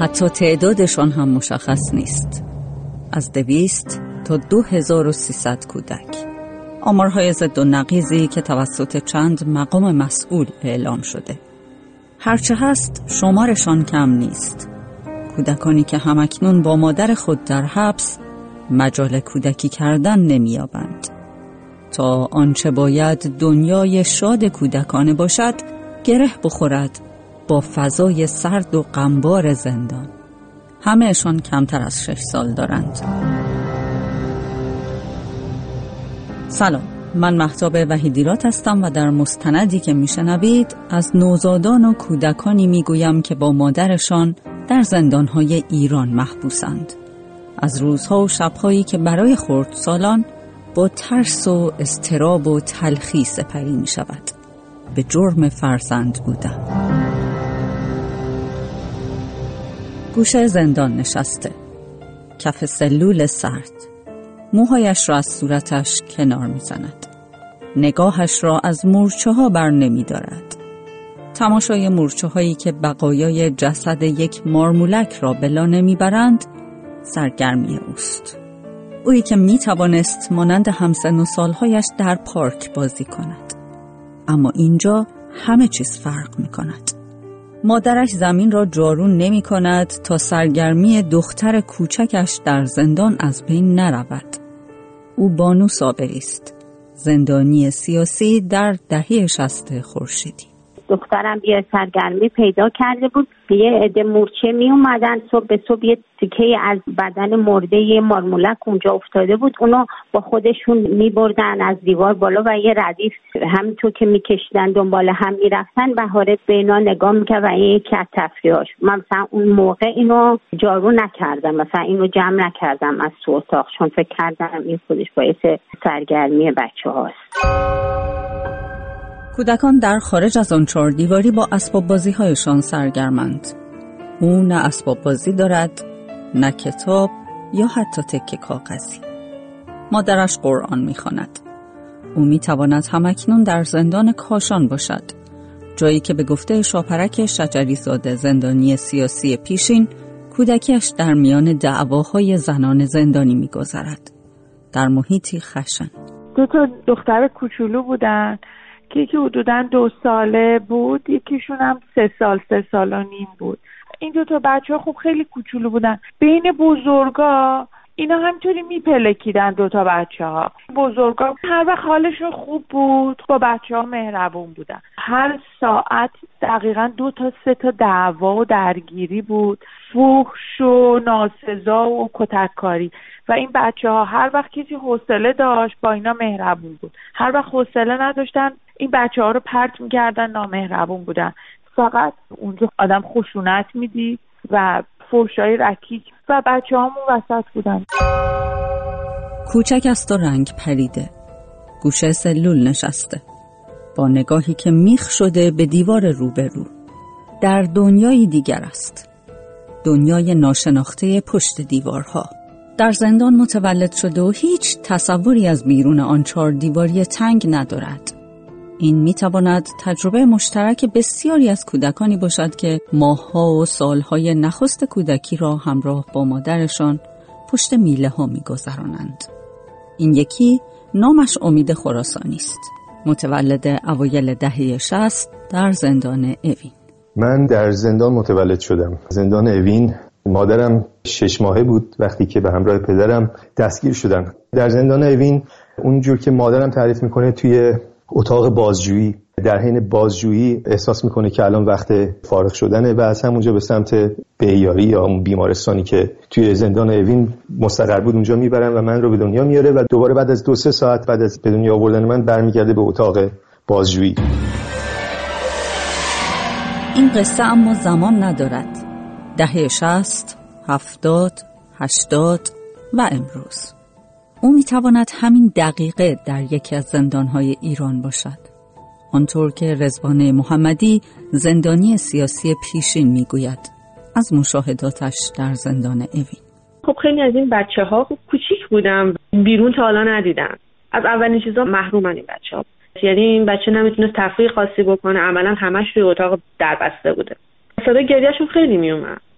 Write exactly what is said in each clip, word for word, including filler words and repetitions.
حتی تعدادشان هم مشخص نیست. از دویست تا دو هزار و سیصد کودک. آمارهای ضد و نقیضی که توسط چند مقام مسئول اعلام شده. هرچه هست شمارشان کم نیست. کودکانی که همکنون با مادر خود در حبس مجال کودکی کردن نمی‌یابند. تا آنچه باید دنیای شاد کودکانه باشد گره بخورد با فضای سرد و غمبار زندان. همه‌شان کمتر از شش سال دارند. سلام، من مهتاب وحیدیرات هستم و در مستندی که میشنوید از نوزادان و کودکانی میگویم که با مادرشان در زندانهای ایران محبوسند. از روزها و شبهایی که برای خردسالان با ترس و اضطراب و تلخی سپری می شود به جرم فرزند بودن. گوشه زندان نشسته، کف سلول سرد، موهایش را از صورتش کنار می زند. نگاهش را از مورچه ها بر نمی دارد. تماشای مورچه هایی که بقایای جسد یک مارمولک را بلا نمی برند سرگرمی اوست. اویی که می توانست مانند همسن و سالهایش در پارک بازی کند. اما اینجا همه چیز فرق می کند. مادرش زمین را جارو نمی کند تا سرگرمی دختر کوچکش در زندان از بین نرود. او بانو صابری است، زندانی سیاسی در دهه شصت خورشیدی. دخترم یه سرگرمی پیدا کرده بود، یه عده مورچه می اومدن صبح به صبح، یه تیکه از بدن مرده یه مارمولک اونجا افتاده بود، اونو با خودشون می بردن از دیوار بالا و یه ردیف همینطور که می کشیدن دنبال هم می رفتن. بهاره به اینا نگاه می کرد و این یکی از تفریحاش. من مثلا اون موقع اینو جارو نکردم، مثلا اینو جمع نکردم از تو اتاق، چون فکر کردم این خودش باعث سرگرمی بچه هاست. کودکان در خارج از آن چهار دیواری با اسباب بازی هایشان سرگرمند. او نه اسباب بازی دارد، نه کتاب یا حتی تکه کاغذی. مادرش قرآن می‌خواند. او می‌تواند همکنون در زندان کاشان باشد، جایی که به گفته شاپرک شجری زاده زندانی سیاسی پیشین کودکیش در میان دعواهای زنان زندانی می‌گذرد، در محیطی خشن. دو تا دختر کوچولو بودن که یکی حدوداً دو ساله بود، یکیشون هم سه سال سه سال و نیم بود. این دو تا بچه ها خب خیلی کوچولو بودن. بین بزرگا اینا همینطوری میپلکیدن، دو تا بچه ها. بزرگا هر وقت حالشون خوب بود با بچه ها مهربون بودن. هر ساعت دقیقاً دو تا سه تا دعوا و درگیری بود، فحش و ناسزا و کتککاری. و این بچه ها هر وقت کسی حوصله داشت با اینا مهربون بود، هر وقت حوصله نداشتن این بچه ها رو پرت میکردن، نامهربون بودن. فقط اونجا آدم خشونت میدید و فحشای رکیک و بچه هامون وسط بودن. کوچک است و رنگ پریده، گوشه سلول نشسته، با نگاهی که میخ شده به دیوار روبرو. در دنیای دیگر است، دنیای ناشناخته پشت دیوارها. در زندان متولد شده و هیچ تصوری از بیرون آن چهار دیواری تنگ ندارد. این میتواند تجربه مشترک بسیاری از کودکانی باشد که ماه‌ها و سالهای نخست کودکی را همراه با مادرشان پشت میله ها میگذرانند. این یکی نامش امید خراسانی است، متولد اوایل دهه شصت در زندان اوین. من در زندان متولد شدم، زندان اوین. مادرم شش ماهه بود وقتی که به همراه پدرم دستگیر شدن. در زندان اوین اونجور که مادرم تعریف میکنه توی اتاق بازجویی، در حین بازجویی احساس میکنه که الان وقت فارغ شدنه و از همونجا به سمت بیاری یا اون بیمارستانی که توی زندان اوین مستقر بود اونجا میبرن و من رو به دنیا میاره و دوباره بعد از دو سه ساعت بعد از به دنیا آوردن من برمیگرده به اتاق بازجویی. این قصه اما زمان ندارد. دهه شصت، هفتاد، هشتاد و امروز. او میتواند همین دقیقه در یکی از زندانهای ایران باشد. آنطور که رضوان محمدی زندانی سیاسی پیشین میگوید از مشاهداتش در زندان اوین. خب خیلی از این بچه ها خب کوچیک بودن، بیرون تا حالا ندیدن. از اولین چیزا محرومن این بچه ها. یعنی این بچه نمیتونه تفریح خاصی بکنه، عملا همش توی اتاق دربسته بوده. صدای گریه‌شون خیلی میومد.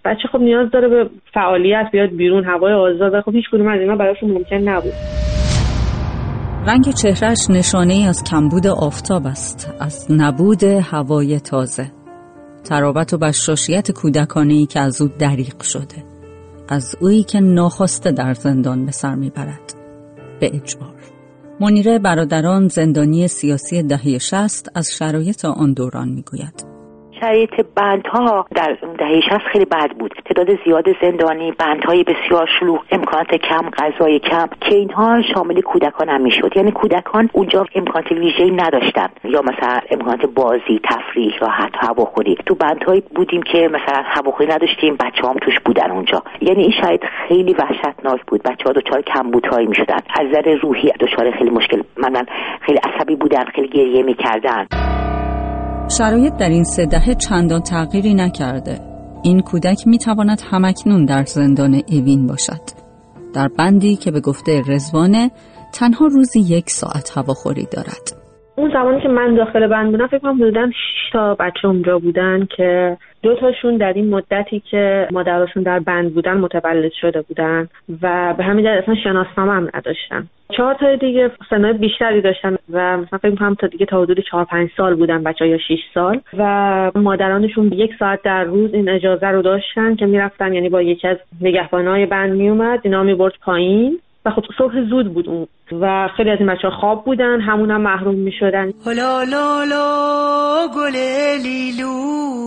بچه خب نیاز داره به فعالیت، بیاد بیرون، هوای آزاد. خب هیچ کدوم از اینا براشون ممکن نبود. رنگ چهرهش نشانه‌ای از کمبود آفتاب است، از نبود هوای تازه، تراوت و بشاشیت کودکانه‌ای که از او دریغ شده، از اویی که ناخواسته در زندان به سر میبرد، به اجبار. منیره برادران، زندانی سیاسی دهه شصت، از شرایط آن دوران میگوید. شرایط بندها در دهه شصت خیلی بد بود. تعداد زیاد زندانی، بندهای بسیار شلوغ، امکانات کم، غذای کم که اینها شامل کودکان هم میشد. یعنی کودکان اونجا امکانات ویژه‌ای نداشتن، یا مثلا امکانات بازی، تفریح یا حتی هواخوری. تو بندهایی بودیم که مثلا هواخوری نداشتیم، بچه‌هام توش بودن اونجا. یعنی این شرایط خیلی وحشتناک بود. بچه‌ها دچار کمبودهایی میشدن، از نظر روحی دچار خیلی مشکل، مثلا خیلی عصبی بودن، خیلی گریه میکردن. شرایط در این سه دهه چندان تغییری نکرده. این کودک میتواند همکنون در زندان اوین باشد، در بندی که به گفته رضوانه تنها روزی یک ساعت هواخوری دارد. اون زمانی که من داخل بند بودم فکر کنم حدوداً شش تا بچه اونجا بودن که دو تاشون در این مدتی که مادرشون در بند بودن متولد شده بودن و به همین دلیل اصلا شناسنامه هم نداشتن. چهار تا دیگه سنای بیشتری داشتن و مثلا فکر می‌کنم تا دیگه تا حدود چهار پنج سال بودن بچه‌ها یا شش سال و مادرانشون یک ساعت در روز این اجازه رو داشتن که میرفتن، یعنی با یکی از نگهبانای بند میومد اینا میبرد پایین و خب صبح زود بود اون و خیلی از این بچه‌ها خواب بودن، همون هم محروم می‌شدن. لا لا لا گل لیلو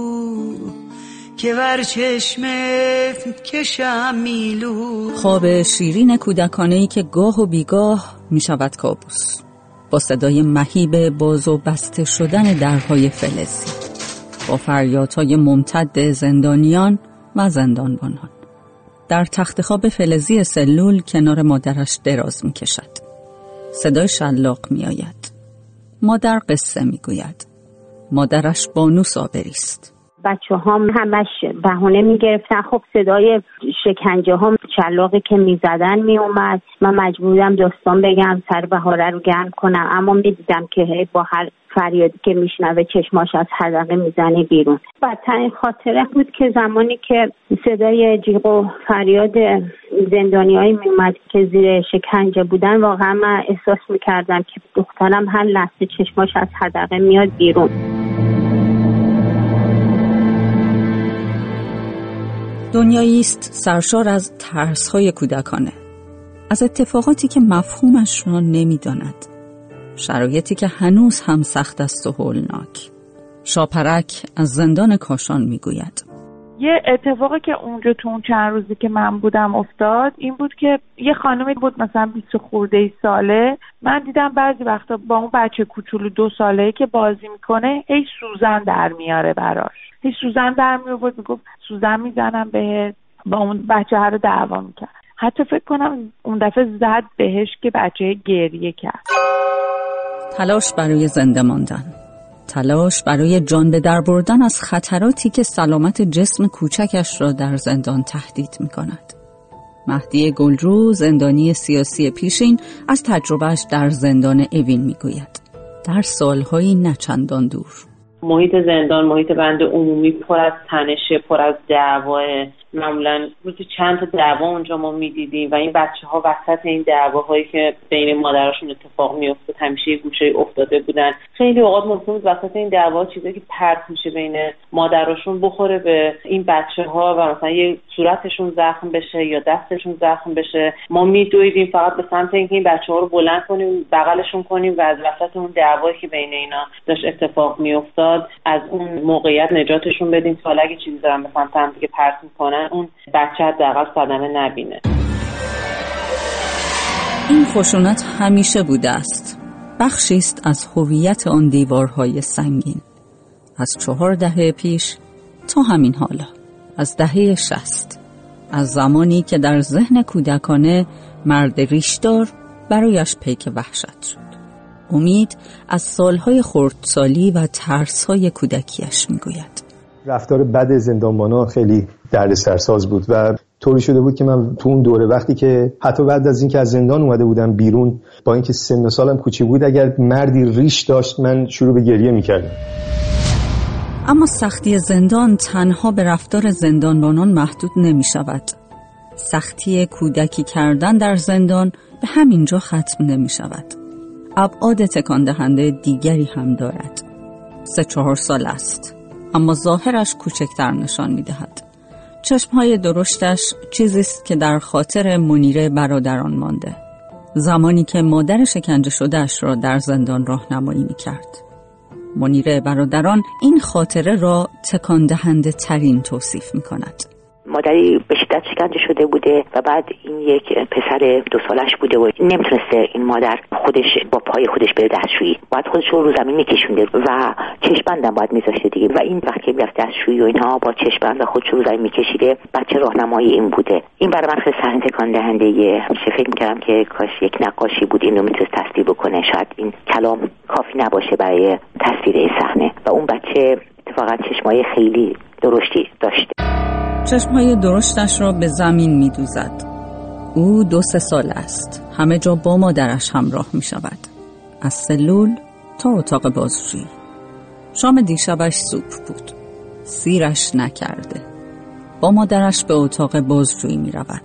که بر چشمت کشم میلو. خواب شیرین کودکانه‌ای که گاه و بیگاه می‌شود کابوس، با صدای مهیب باز و بسته شدن درهای فلزی، با فریادهای ممتد زندانیان و زندانبانان. در تخت خواب فلزی سلول کنار مادرش دراز می‌کشد. صدای شلاق می‌آید. مادر قصه می‌گوید. مادرش بانو صابری است. بچه هم همش بهونه میگرفتن. خب صدای شکنجه هم شلاقی که میزدن میومد. من مجبورم داستان بگم، سر بهاره رو گرم کنم، اما میدیدم که با هر فریادی که میشنوه چشماش از حلقه میزنه بیرون. بدترین خاطره بود که زمانی که صدای جیغ و فریاد زندانیایی میومد که زیر شکنجه بودن، واقعا من احساس میکردم که دخترم هر لحظه چشماش از حلقه میاد بیرون. دنیایی است سرشار از ترس‌های کودکانه، از اتفاقاتی که مفهومش را نمی‌داند، شرایطی که هنوز هم سخت است و هولناک. شاپرک از زندان کاشان میگوید. یه اتفاقی که اونجا تو اون چند روزی که من بودم افتاد این بود که یه خانمی بود مثلا بیست خورده ساله، من دیدم بعضی وقتا با اون بچه کوچولو دو ساله‌ای که بازی میکنه هی سوزن در میاره براش، هی سوزن در میآورد، میگفت سوزن میزنم بهت، با اون بچه ها رو دعوا میکرد. حتی فکر کنم اون دفعه زد بهش که بچه گریه کرد. تلاش برای زنده ماندن، تلاش برای جان به در بردن از خطراتی که سلامت جسم کوچکش را در زندان تهدید می کند. مهدی گلرو، زندانی سیاسی پیشین، از تجربهش در زندان اوین می گوید. در سالهای نچندان دور. محیط زندان، محیط بند عمومی پر از تنشه، پر از دعواه. معمولا روزی چند تا دعوا اونجا ما میدیدیم و این بچه ها وسط این دعواهایی که بین مادرشون اتفاق میافتاد همیشه یه گوشه افتاده بودن. خیلی اوقات ممکن بود وسط این دعوا چیزایی که پرت میشه بین مادرشون بخوره به این بچه ها و مثلا یه صورتشون زخم بشه یا دستشون زخم بشه. ما میدویدیم فقط به سمت اینکه این بچه ها رو بلند کنیم، بغلشون کنیم و از وسط اون دعوایی که بین اینا داشت اتفاق میافتاد از اون موقعیت نجاتشون بدیم تا اگه چیزی دارن به سمت هم دیگه پرت میکنن اون بچه حداقل صدمه نبینه. این خشونت همیشه بوده است. بخشی است از هویت آن دیوارهای سنگین. از چهار دهه پیش تا همین حالا. از دهه شصت. از زمانی که در ذهن کودکانه مرد ریشدار برایش پیک وحشت شد. امید از سالهای خردسالی و ترسهای کودکیش میگوید. رفتار بد زندانبانا خیلی دردسرساز بود و طوری شده بود که من تو اون دوره وقتی که حتی بعد از اینکه از زندان اومده بودم بیرون، با اینکه سن و سالم کوچیک بود، اگر مردی ریش داشت من شروع به گریه میکردم. اما سختی زندان تنها به رفتار زندانبانان محدود نمی شود. سختی کودکی کردن در زندان به همینجا ختم نمی شود. ابعاد تکان دهنده دیگری هم دارد. سه چهار سال است، اما ظاهرش کوچکتر نشان می دهد. چشمهای درشتش چیزیست که در خاطر منیره برادران مانده. زمانی که مادر شکنجه شدهش را در زندان راهنمایی می کرد. منیره برادران این خاطره را تکان دهنده ترین توصیف می کند. مادری به شدت شکنجه شده بوده و بعد این یک پسر دو سالش بوده و نمیتونسته این مادر خودش با پای خودش بره دستشویی، باید خودش رو رو زمین میکشونده و چشم‌بند هم باید میذاشته دیگه و این وقتی میرفت دستشویی و اینها با چشم‌بند خودش رو زمین میکشیده. بچه راهنمایی این بوده. این برای من خیلی صحنه تکان دهنده. چه فکر می‌کردم که کاش یک نقاشی بود اینو میتونست تصویر بکنه. شاید این کلام کافی نباشه برای تصویر این صحنه. و اون بچه اتفاقا چشمای خیلی درشتی داشته. چشمهای درشتش را به زمین می دوزد. او دو سه سال است. همه جا با مادرش همراه می شود. از سلول تا اتاق بازجویی. شام دیشبش سوپ بود. سیرش نکرده. با مادرش به اتاق بازجویی می رود.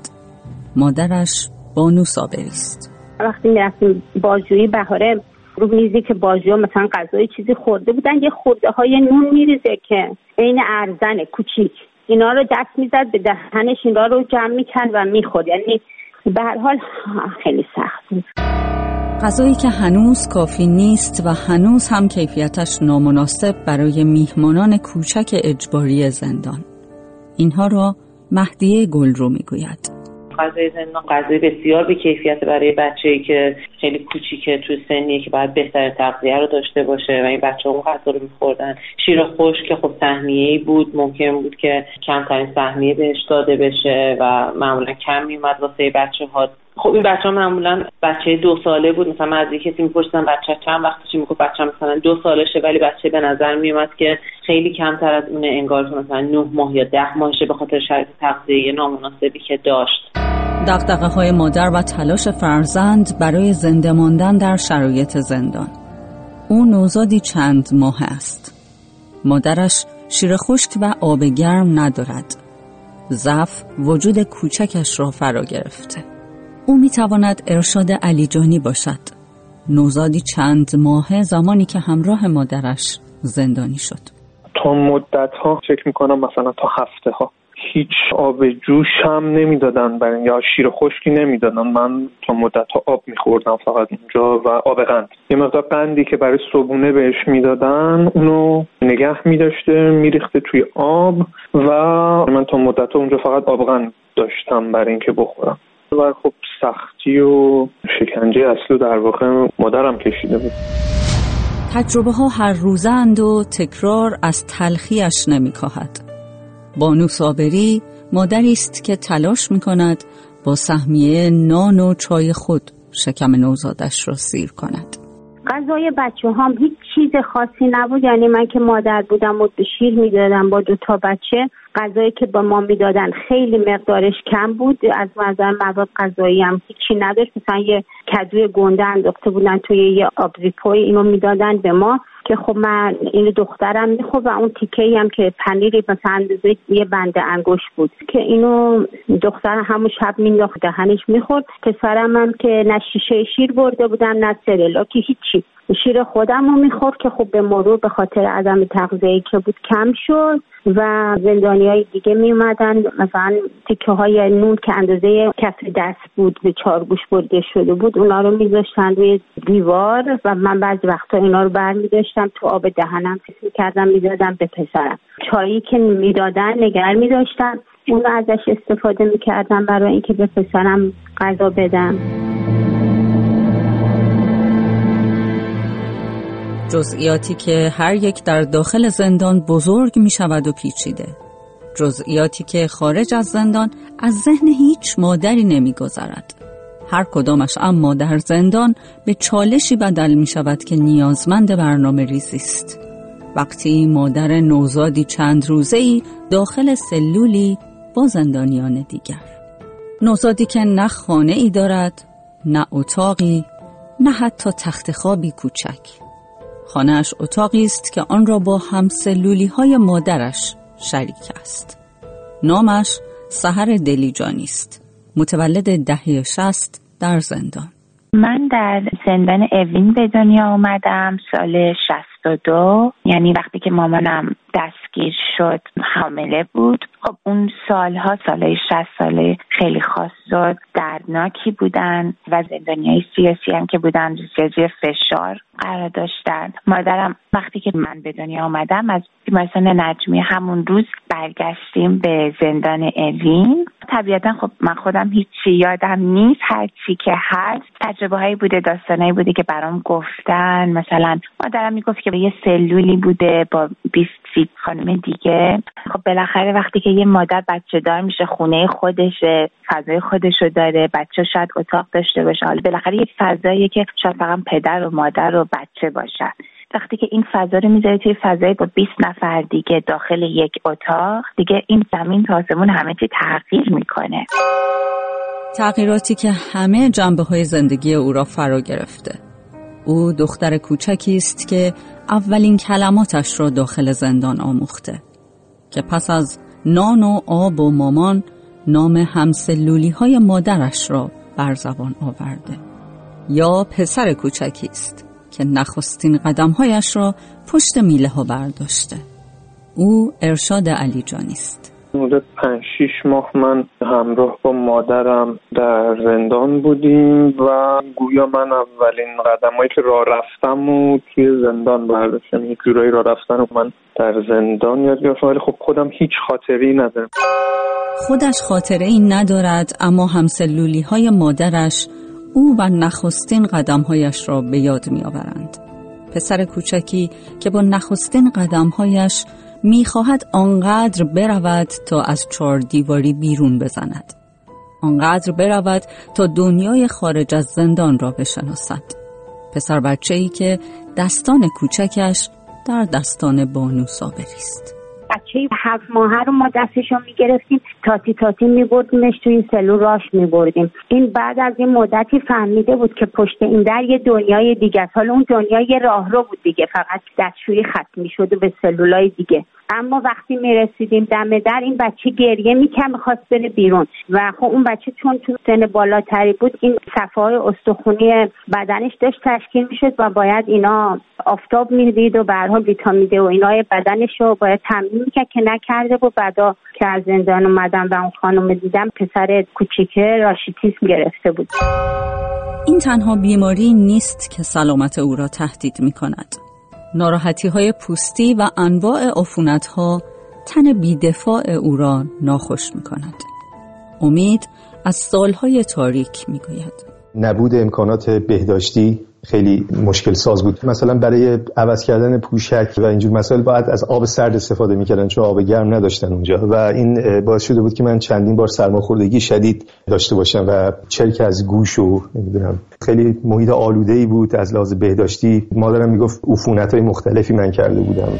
مادرش بانو صابری است. وقتی می رفتیم بازجویی بهاره رو میزی که بازجویی مثلا غذای چیزی خورده بودن، یه خورده های نون میریزه که این ارزن کوچیک اینا رو دست میزد به دهنش، اینا رو جمع میکرد و میخورد. یعنی به هر حال خیلی سخت بود. غذایی که هنوز کافی نیست و هنوز هم کیفیتش نامناسب برای میهمانان کوچک اجباری زندان. اینها را مهدیه گلرو میگوید. غذای زندان غذای بسیار بی کیفیت برای بچه‌ای که خیلی کوچیکه، توی سنیه که باید بهترین تغذیه رو داشته باشه و این بچه‌ها اون غذا رو می‌خوردن. شیر خشک که خب سهمیه‌ای بود، ممکن بود که کمترین سهمیه بهش داده بشه و معمولا کم میومد واسه بچه‌ها. خب این بچه‌ها معمولا بچه دو ساله بود. مثلا از یک کسی می‌پرسیدن بچه چند وقتشه، میگفت بچه‌م مثلا دو سالشه، ولی بچه به نظر میومد که خیلی کمتر از اون، انگار که مثلا نه ماه یا ده ماهشه به خاطر شرایط تغذیه نامناسبی که داشت. دغدغه‌های مادر و تلاش فرزند برای زنده ماندن در شرایط زندان. او نوزادی چند ماه است. مادرش شیر خشک و آب گرم ندارد. ضعف وجود کوچکش را فرا گرفته. او میتواند ارشاد علیجانی باشد. نوزادی چند ماه زمانی که همراه مادرش زندانی شد. تا مدت ها فکر میکنم مثلا تا هفته ها هیچ آب جوش هم نمیدادن برای یا شیر خشکی نمیدادن. من تا مدت ها آب میخوردم فقط اونجا و آب قند. یه مقدار قندی که برای صبحونه بهش میدادن اونو نگه میداشته میریخته توی آب و من تا مدت ها اونجا فقط آب قند داشتم برای اینکه بخورم. و خب سختی و شکنجه اصلی در واقع مادرم کشیده بود. تجربه ها هر روزند و تکرار از تلخیش نمی‌کاهد. بانو صابری مادری است که تلاش می‌کند با سهمیه نان و چای خود شکم نوزادش را سیر کند. غذای بچه هم هیچ چیز خاصی نبود. یعنی من که مادر بودم و به شیر میدادم با دو تا بچه. غذایی که با ما میدادن خیلی مقدارش کم بود. از نظر مواد غذایی هم هیچی نداشت. مثلا یه کدوی گنده انداخته بودن توی یه آبزیپوی، اینو میدادن به ما که خب من اینو دخترم میخورد و اون تیکه‌ای هم که پنیری مثلا اندازه یه بند انگشت بود که اینو دختر همون شب مینداخت دهنش میخورد. پسرم هم که نه شیشه شیر برده بودم نه سرلاکی هیچی، شیر خودم رو میخورد که خب به مرور به خاطر عدم تغذیه‌ای که بود کم شد و زندانیای دیگه میومدن مثلا تیکه های نون که اندازه کف دست بود به چهار گوش برده شده بود اونا رو میذاشتن روی دیوار و من بعضی وقتا اینا رو برمی‌داشتم تو آب دهنم فکر می‌کردم میدادم به پسرم. چایی که میدادن نگار می‌داشتم اون رو ازش استفاده می‌کردم برای اینکه به پسرم غذا بدم. جزئیاتی که هر یک در داخل زندان بزرگ می شود و پیچیده. جزئیاتی که خارج از زندان از ذهن هیچ مادری نمی گذرد. هر کدامش اما در زندان به چالشی بدل می شود که نیازمند برنامه ریزی است. وقتی مادر نوزادی چند روزه‌ای داخل سلولی با زندانیان دیگر. نوزادی که نه خانه ای دارد، نه اتاقی، نه حتی تخت خوابی کوچک. خانه‌اش اتاقی است که آن را با همسلولی‌های مادرش شریک است. نامش سحر دلیجانی است. متولد دهه شصت در زندان. من در زندان اوین به دنیا آمدم سال شصت و دو، یعنی وقتی که مامانم دستگیر شد حامله بود. خب اون سالها سالهای شصت ساله خیلی خاص و دردناکی بودن و زندانیای سیاسی هم که بودن زیر فشار قرار داشتن. مادرم وقتی که من به دنیا آمدم از بیمارستان نجمی همون روز برگشتیم به زندان اوین. طبیعتا خب من خودم هیچی یادم نیست، هر چی که هست تجربه هایی بوده، داستانایی بوده که برام گفتن. مثلا مادرم میگفت که یه سلولی بوده با بیست فیت خانم دیگه. خب بالاخره وقتی که یه مادر بچه دار میشه، خونه خودشه، فضای خودشو داره، بچه شاید اتاق داشته باشه، حالا بالاخره یک فضاییه که شاید فقط پدر و مادر و بچه باشن. وقتی که این فضا رو میذاری توی فضای با بیست نفر دیگه داخل یک اتاق، دیگه این زمین تا آسمون همه چی تغییر میکنه. تغییراتی که همه جنبه‌های زندگی او را فرا گرفته. او دختر کوچکی است که اولین کلماتش را داخل زندان آموخته، که پس از نان و آب و مامان نام همسلولی‌های مادرش را بر زبان آورده. یا پسر کوچکی است که نخستین قدم‌هایش را پشت میله ها برداشته. او ارشاد علیجانی است. مدت پنج شیش ماه من همراه با مادرم در زندان بودیم و گویا من اولین قدمایی که راه رفتم و توی زندان برداشتم. یک جورایی راه رفتن و من در زندان یاد گرفتم، ولی خب خودم هیچ خاطره‌ای ندارم. خودش خاطره‌ای ندارد، اما همسلولی‌های مادرش او و نخستین قدم‌هایش را به یاد می‌آورند. پسر کوچکی که با نخستین قدم‌هایش می‌خواهد آنقدر برود تا از چهار دیواری بیرون بزند. آنقدر برود تا دنیای خارج از زندان را بشناسد. پسر بچه‌ای که دستان کوچکش در دستان بانو صابری است. بچه هفت ماهه رو ما دستشو میگرفتیم، تاتی تاتی میبردیمش توی این سلول راش میبردیم. این بعد از این مدتی فهمیده بود که پشت این در یه دنیای دیگه است. حالا اون دنیا یه راهرو بود دیگه، فقط دستشویی ختم میشد به سلولای دیگه. اما وقتی میرسیدیم دم در، این بچه گریه میکرد، میخواست بره بیرون و خب اون بچه چون تو سن بالاتری بود، این صفحه‌های استخونی بدنش داشت تشکیل میشد و باید اینا آفتاب میدید و به هر حال ویتامین دی و اینای بدنش رو باید تامین میکرد که نکرده بود. بعدا که از زندان اومدم و اون خانم دیدم، پسر کوچیکه راشیتیسم گرفته بود. این تنها بیماری نیست که سلامت او را تهدید میکند. ناراحتی‌های پوستی و انواع عفونت‌ها تن بی‌دفاع او را ناخوش می‌کند. امید از سالهای تاریک می‌گوید. نبود امکانات بهداشتی خیلی مشکل ساز بود. مثلا برای عوض کردن پوشک و اینجور مسائل باید از آب سرد استفاده می‌کردن چون آب گرم نداشتن اونجا و این باعث شده بود که من چندین بار سرماخوردگی شدید داشته باشم و چرک از گوش و نمیدونم خیلی محیط آلوده‌ای بود از لحاظ بهداشتی. مادرم میگفت عفونت‌های مختلفی من کرده بودم.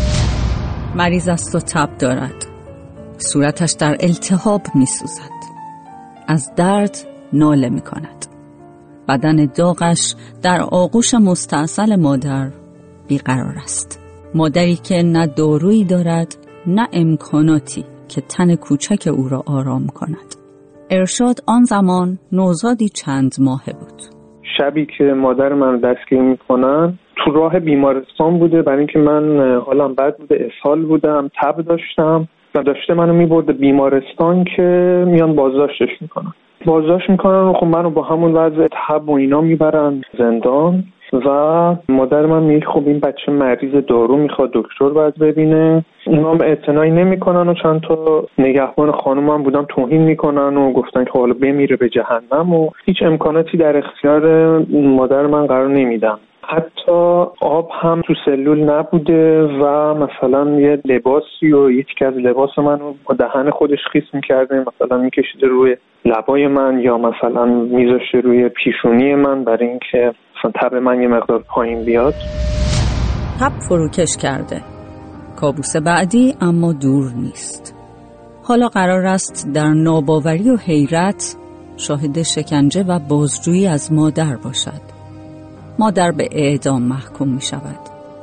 مریض است و تب دارد. صورتش در التهاب می‌سوزد. از درد ناله می‌کند. بدن داغش در آغوش مستعسل مادر بیقرار است. مادری که نه دارویی دارد نه امکاناتی که تن کوچک او را آرام کند. ارشاد آن زمان نوزادی چند ماهه بود. شبی که مادر من دستگیر میکنن تو راه بیمارستان بوده، برای اینکه من حالم بد بوده، اسهال بودم، تب داشتم و داشته منو میبرده بیمارستان که میان بازداشتش میکنن. بازداشت میکنن و خب منو با همون وضع تب و اینا میبرن زندان و مادر من میگه خب این بچه مریض دارو میخواد، دکتر باید ببینه. اونا هم اعتنایی نمیکنن و چند تا نگهبان خانم هم بودن توهین میکنن و گفتن که حالا بمیره به جهنم و هیچ امکاناتی در اختیار مادر من قرار نمیدن. حتی آب هم تو سلول نبوده و مثلا یه لباسی و یکی از لباس منو با دهن خودش خیس میکرده، مثلا میکشیده روی لبای من یا مثلا میذاشته روی پیشونی من برای اینکه مثلا تب من یه مقدار پایین بیاد. تب فروکش کرده. کابوس بعدی اما دور نیست. حالا قرار است در ناباوری و حیرت شاهد شکنجه و بازجویی از مادر باشد. مادر به اعدام محکوم می شود.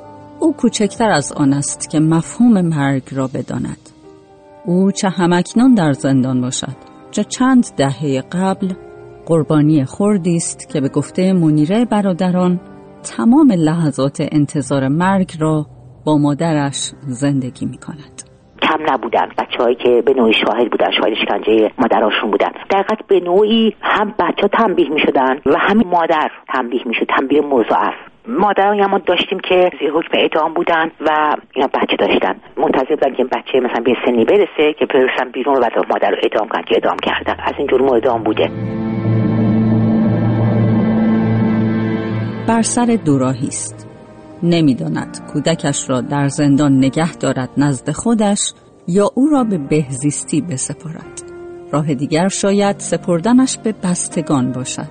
او کوچکتر از آن است که مفهوم مرگ را بداند. او چه همکنون در زندان باشد، چه چند دهه قبل قربانی خردی است که به گفته منیره برادران تمام لحظات انتظار مرگ را با مادرش زندگی می کند. کم نبودن بچه‌هایی که به نوعی شاهد بودن، شاهد شکنجه مادراشون بودن. در حقیقت به نوعی هم بچه‌ها تنبیه می‌شدن و همین مادر تنبیه می‌شد، تنبیه مضاعف. مادرانی هم داشتیم که زیر حکم اعدام بودن و اینا بچه داشتن، منتظر بودن که بچه مثلا به سنی برسه که برسن بیرون و بعد مادر رو اعدام کردن که اعدام کردن. از این جرم اعدام بوده. بر سر دوراهی است. نمی‌داند کودکش را در زندان نگه دارد نزد خودش یا او را به بهزیستی بسپارد. راه دیگر شاید سپردنش به بستگان باشد.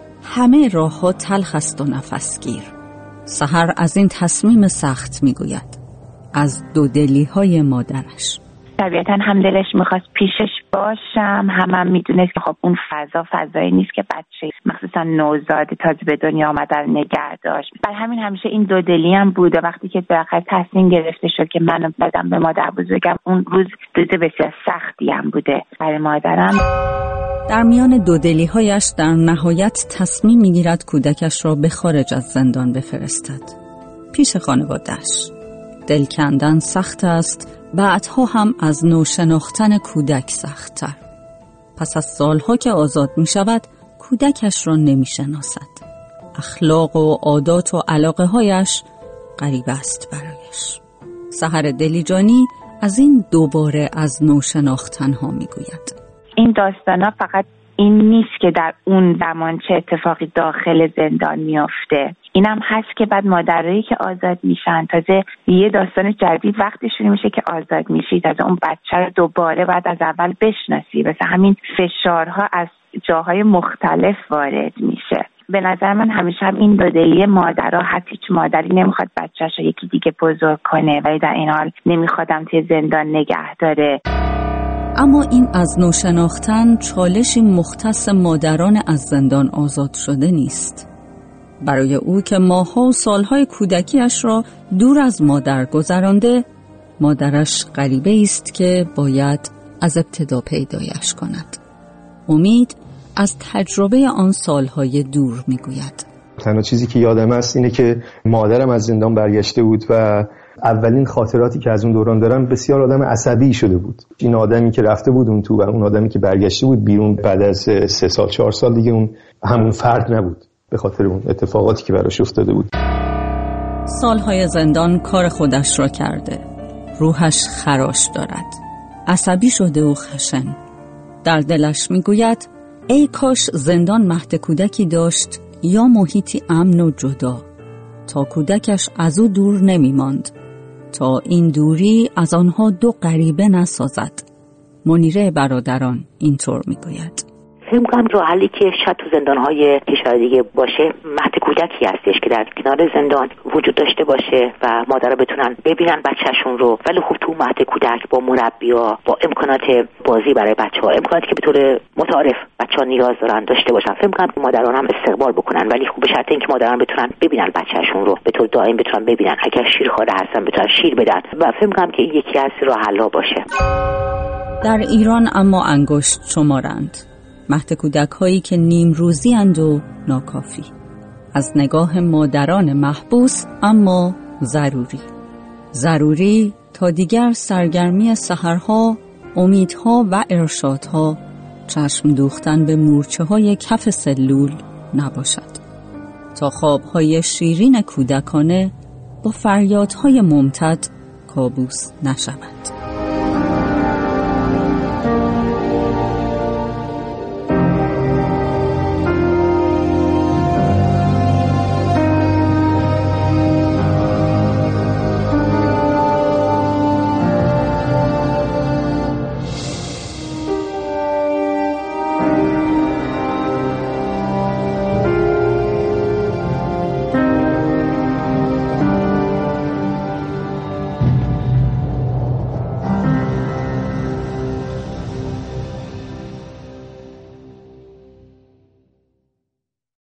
همه راه‌ها تلخ است و نفسگیر. سحر از این تصمیم سخت میگوید، از دودلی‌های مادرش. طبیعتاً هم دلش میخواست پیشش باشم، هم هم میدونست که خب اون فضا فضایی نیست که بچه مخصوصا نوزاد تازه به دنیا آمده رو نگه داشت. برای همین همیشه این دودلی هم بود و وقتی که در آخر تصمیم گرفته شد که منو بدم به مادر بزرگم، اون روز روز بسیار سختی هم بوده برای مادرم. در میان دودلی‌هایش در نهایت تصمیم میگیرد کودکش را به خارج از زندان بفرستد، پیش خانواده‌اش. دل کندن سخت است، بعدها هم از نو شناختن کودک سخت‌تر. پس از سالها که آزاد می شود، کودکش را نمی شناسد. اخلاق و عادات و علاقه هایش غریب است برایش. سحر دلیجانی از این دوباره از نو شناختن ها می گوید. این داستان ها فقط این نیست که در اون زمان چه اتفاقی داخل زندان میافته. اینم هست که بعد مادرایی که آزاد میشن، تازه یه داستان جدید وقتی شروع میشه که آزاد میشی، تازه اون بچه رو دوباره بعد از اول بشناسی. مثلا همین فشارها از جاهای مختلف وارد میشه. به نظر من همیشه هم این دودلی مادرها، حتی هیچ مادری نمیخواد بچه‌ش رو یکی دیگه بزرگ کنه ولی در این حال نمیخوادم توی زندان نگه داره. اما این از نو شناختن چالشی مختص مادران از زندان آزاد شده نیست. برای او که ماه‌ها و سالهای کودکیش را دور از مادر گذرانده، مادرش غریبه است که باید از ابتدا پیدایش کند. امید از تجربه آن سالهای دور میگوید. تنها چیزی که یادم است اینه که مادرم از زندان برگشته بود و اولین خاطراتی که از اون دوران دارم بسیار آدم عصبی شده بود. این آدمی که رفته بود اون تو و اون آدمی که برگشته بود بیرون بعد از سه سال چهار سال دیگه اون همون فرد نبود به خاطر اون اتفاقاتی که براش افتاده بود. سالهای زندان کار خودش را کرده. روحش خراش دارد. عصبی شده و خشن. در دلش میگوید ای کاش زندان مهد کودکی داشت یا محیطی امن و جدا، تا کودکش از او دور نمی ماند، تا این دوری از آنها دو غریبه نسازد. منیره برادران اینطور می گوید. فکر می‌کنم راه حلی که شاید تو زندان‌های کشور دیگه باشه، مهد کودکی هستش که در کنار زندان وجود داشته باشه و مادرها بتونن ببینن بچه‌شون رو، ولی خب تو مهد کودک با مربی‌ها، با امکانات بازی برای بچه‌ها، امکاناتی که به طور متعارف بچه‌ها نیاز دارن داشته باشن. فکر می‌کنم که مادران هم استقبال بکنن، ولی خب به شرط اینکه مادران بتونن ببینن بچه‌شون رو، به طور دائم بتونن ببینن. اگر شیرخواره هستن بتونن شیر بدن و فکر می‌کنم که این یکی از راه حل‌ها باشه. در ایران اما انگشت شمارند مهد کودک هایی که نیم روزی اند و ناکافی، از نگاه مادران محبوس اما ضروری ضروری تا دیگر سرگرمی سحرها، امیدها و ارشادها چشم دوختن به مورچه های کف سلول نباشد، تا خوابهای شیرین کودکانه با فریادهای ممتد کابوس نشود.